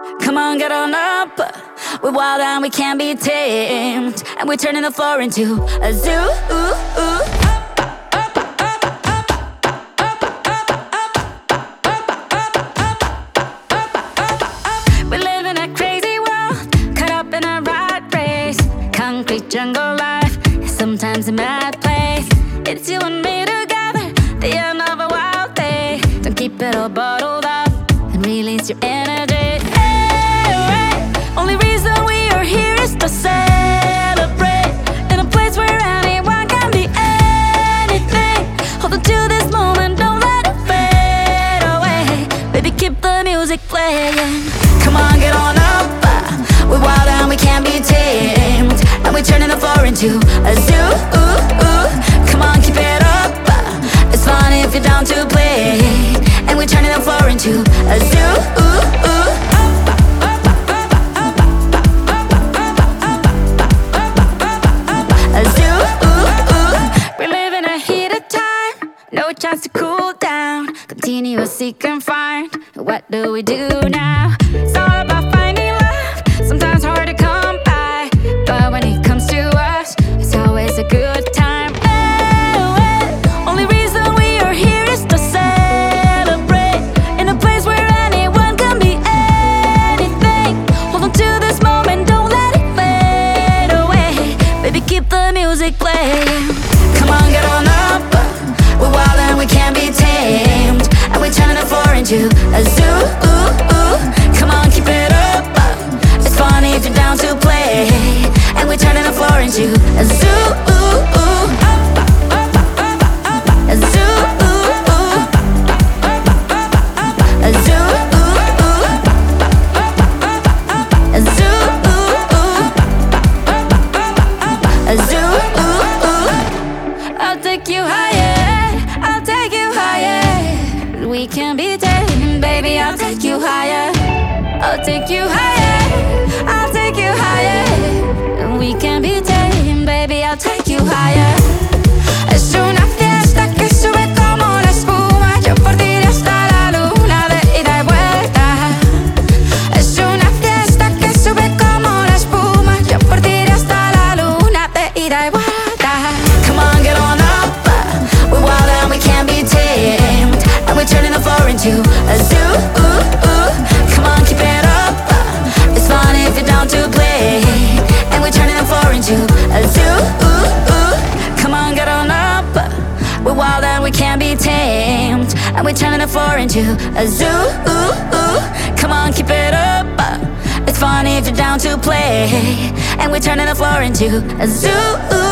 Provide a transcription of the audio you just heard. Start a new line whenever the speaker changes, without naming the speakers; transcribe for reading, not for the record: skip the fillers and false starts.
Come on, get on up. We're wild and we can't be tamed, and we're turning the floor into a zoo. We live in a crazy world, caught up in a rat race. Concrete jungle life is sometimes a mad place. It's you and me together, the end of a wild day. Don't keep it all bottled up and release your energy. Only reason we are here is to celebrate, in a place where anyone can be anything. Hold on to this moment, don't let it fade away. Baby, keep the music playing. Come on, get on up. We're wild and we can't be tamed, and we're turning the floor into a zoo. Come on, keep it up. It's fun if you're down to play, and we're turning the floor into a zoo. No chance to cool down, continue seek and find. What do we do now? It's all about finding love, sometimes hard to come by, but when it comes to us, it's always a good time. Only reason we are here is to celebrate, in a place where anyone can be anything. Hold on to this moment, don't let it fade away. Baby, keep the music playing. Come on, get on up. We're wild and we can't be tamed, and we're turning the floor into a zoo. Come on, keep it up. It's fun if you're down to play, and we're turning the floor into a zoo. A zoo. A zoo. A zoo. A zoo. I'll take you higher. We can be tamed, baby, I'll take you higher. I'll take you higher. I'll take you higher. We can be tamed, baby, I'll take you higher. Es una fiesta que sube como la espuma. Yo por ti iré hasta la luna de ida y vuelta. Es una fiesta que sube como la espuma. Yo por ti iré hasta la luna de ida y vuelta. Come on, get on up. We're wild and we can't be tamed, and we're turning the floor into a zoo. Come on, keep it up. It's fun if you're down to play, and we're turning the floor into a zoo. Come on, get on up. We're wild and we can't be tamed, and we're turning the floor into a zoo. Come on, keep it up. It's fun if you're down to play, and we're turning the floor into a zoo.